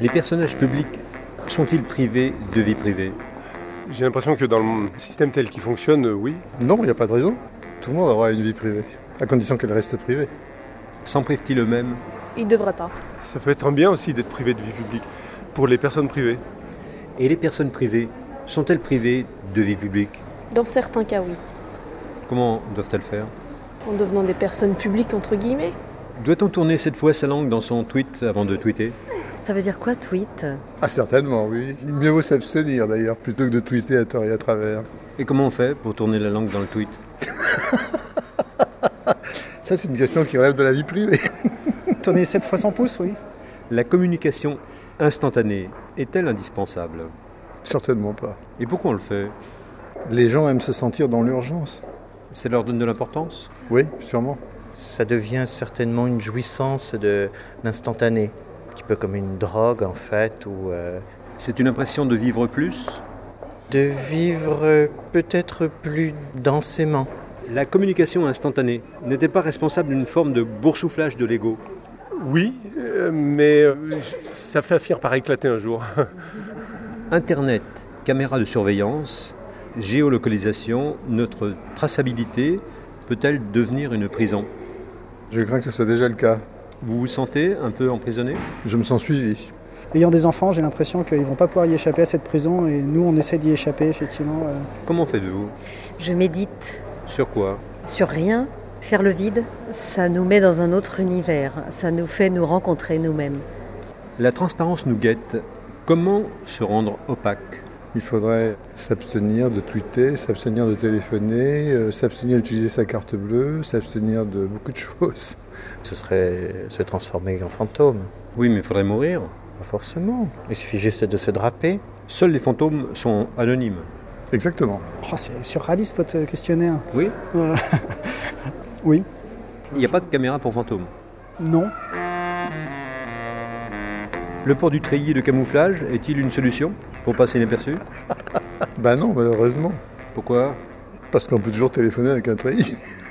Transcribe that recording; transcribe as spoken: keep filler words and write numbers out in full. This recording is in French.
Les personnages publics sont-ils privés de vie privée ? J'ai l'impression que dans le système tel qu'il fonctionne, oui. Non, il n'y a pas de raison. Tout le monde aura une vie privée, à condition qu'elle reste privée. S'en privent-ils eux-mêmes ? Ils ne devraient pas. Ça peut être un bien aussi d'être privé de vie publique, pour les personnes privées. Et les personnes privées, sont-elles privées de vie publique ? Dans certains cas, oui. Comment doivent-elles faire ? En devenant des personnes publiques, entre guillemets. Doit-on tourner cette fois sa langue dans son tweet avant de tweeter ? Ça veut dire quoi, tweet ? Ah, certainement, oui. Il mieux vaut s'abstenir, d'ailleurs, plutôt que de tweeter à tort et à travers. Et comment on fait pour tourner la langue dans le tweet ? Ça, c'est une question qui relève de la vie privée. Tourner sept fois son pouce, oui. La communication instantanée est-elle indispensable ? Certainement pas. Et pourquoi on le fait ? Les gens aiment se sentir dans l'urgence. Ça leur donne de l'importance ? Oui, sûrement. Ça devient certainement une jouissance de l'instantané. Un petit peu comme une drogue, en fait. Ou euh... C'est une impression de vivre plus ? De vivre peut-être plus densément. La communication instantanée n'était pas responsable d'une forme de boursouflage de l'ego ? Oui, euh, mais euh, ça fait finir par éclater un jour. Internet, caméra de surveillance, géolocalisation, notre traçabilité peut-elle devenir une prison ? Je crains que ce soit déjà le cas. Vous vous sentez un peu emprisonné ? Je me sens suivi. Ayant des enfants, j'ai l'impression qu'ils ne vont pas pouvoir y échapper à cette prison et nous, on essaie d'y échapper, effectivement. Euh... Comment faites-vous ? Je médite. Sur quoi ? Sur rien. Faire le vide, ça nous met dans un autre univers. Ça nous fait nous rencontrer nous-mêmes. La transparence nous guette. Comment se rendre opaque ? Il faudrait s'abstenir de tweeter, s'abstenir de téléphoner, euh, s'abstenir d'utiliser sa carte bleue, s'abstenir de beaucoup de choses. Ce serait se transformer en fantôme. Oui, mais il faudrait mourir. Pas forcément. Il suffit juste de se draper. Seuls les fantômes sont anonymes. Exactement. Oh, c'est surréaliste votre questionnaire. Oui. Euh... oui. Il n'y a pas de caméra pour fantômes. Non. Le port du treillis de camouflage est-il une solution pour passer inaperçu ? Ben non, malheureusement. Pourquoi ? Parce qu'on peut toujours téléphoner avec un treillis.